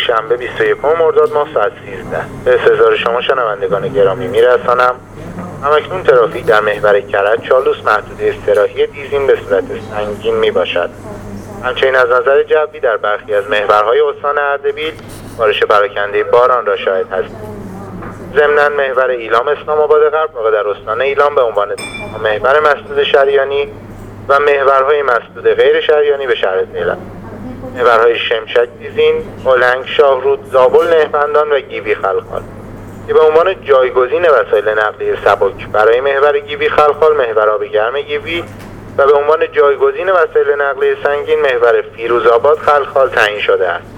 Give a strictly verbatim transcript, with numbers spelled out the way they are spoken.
شنبه بیست و یکم مرداد ماه ساعت سیزده به استحضار شما شنوندگان گرامی میرسانم. همکنون ترافیک در محور کرج چالوس محدوده استراحی دیزین به صورت سنگین می باشد. همچنین از نظر جوی در برخی از محورهای استان اردبیل بارش پراکنده باران را شاهد هستید. ضمناً محور ایلام اسلام آباد غرب واقع در استان ایلام به عنوان محور مسدود شریانی و محورهای مسدود غیر شریانی به شهر تهران، محورهای شمشک دیزین، اولنگ، شاهرود، زابل، نهبندان و گیوی خلخال که به عنوان جایگزین وسایل نقلیه سبک برای محور گیوی خلخال محور آب گرم گیوی و به عنوان جایگزین وسایل نقلیه سنگین محور فیروزآباد خلخال تعیین شده است.